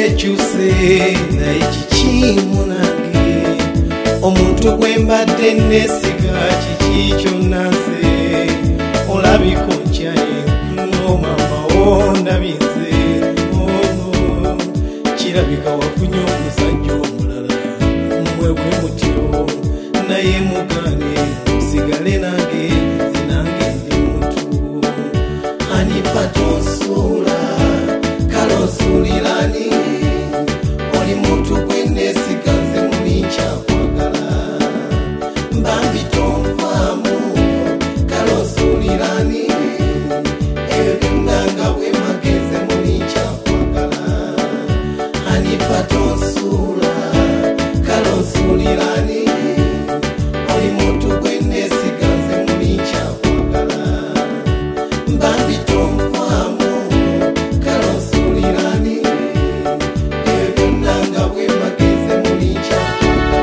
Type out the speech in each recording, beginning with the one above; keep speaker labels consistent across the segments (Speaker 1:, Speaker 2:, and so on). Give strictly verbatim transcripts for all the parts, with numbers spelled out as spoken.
Speaker 1: kyuse naye kikimu nange omuntu gwembadde nesiga kiki kyonna nze olabika onkyaye no mama wo ndabinze ono kirabika wafunye omusajja omulala mmwe bwe mutyo naye mugane osigale nange nze nange ndi muntu Hanifa tonsuula kale onsuulirani oli muntu gwe nesiga nze muli nkyakwagala mbambi tonvaamu kale onsuulirani ebyo byonna nga bwe magenze muli nkyakwagala Hanifa tonsuula kale onsuulirani oli muntu gwe nesiga nze muli nkyakwagala mbambi tonvaamu kale onsuulirani ebyo byonna nga bwe magenze muli nkyakwagala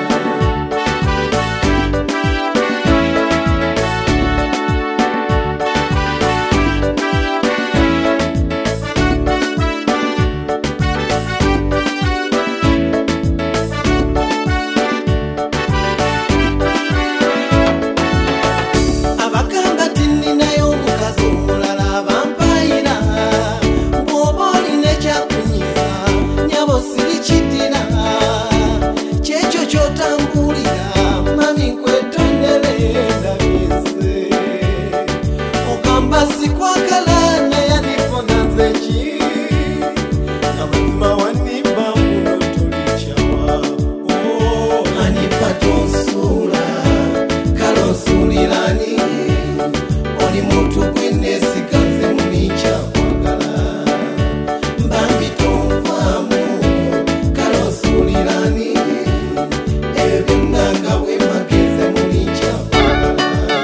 Speaker 1: abagamba tininayo omukazi omulala bampayira bw'oba olina ekyakunyiza nyabo sirikiddira kyekyo ky'otambulira mami nkwetondere ndabinze ogamba sikwagala naye anifona nze ki amazima wanimba muno tolikyawa Hanifa tonsuula kale onsuulirani oli muntu gwe nesiga nze muli nkyakwagala mbambi tonvaamu kale onsuulirani ebyo byonna nga bwe magenze muli nkyakwagala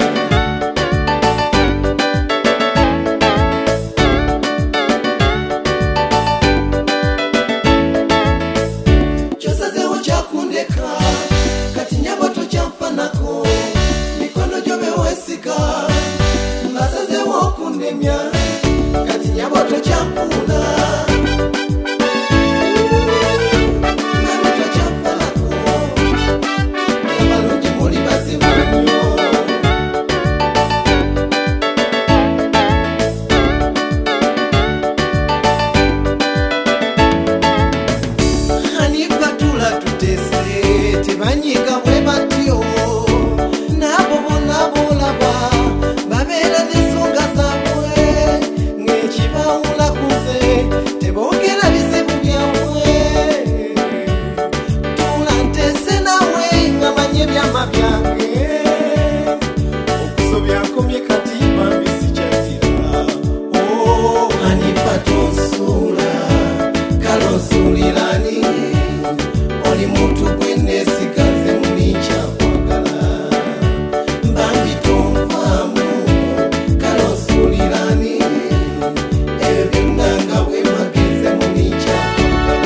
Speaker 1: kyosazeewo kyakundeka kati nyabo tokyanfanako mikono gyo beweesiga mbasazeewo okundemya kati nyabo tokyampuna nabo tokyanfanako abalungi muli bazibu nnyo Hanifa tula tutese tebanyiga bwe batyo nabo bonna bolaba babeera n'ensonga zaabwe ng'ekibawula ku nze teboogera bizibu byabwe tula ntese nawe nga manye byama byange okusobya nkomye kati bambi sikyattira Hanifa tonsuula kale onsuulirani oli muntu gwe nesiga nze muli nkyakwagala mbambi tonvaamu kale onsuulirani ebyo byonna nga bwe magenze muli nkyakwagala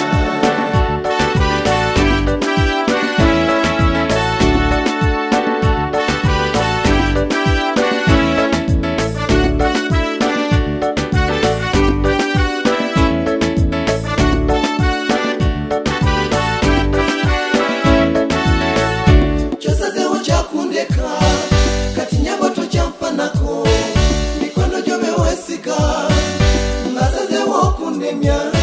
Speaker 1: kyosazeewo kyakundeka kati nyabo tokyanfanako mikono gyo beweesiga mbasazeewo okundemya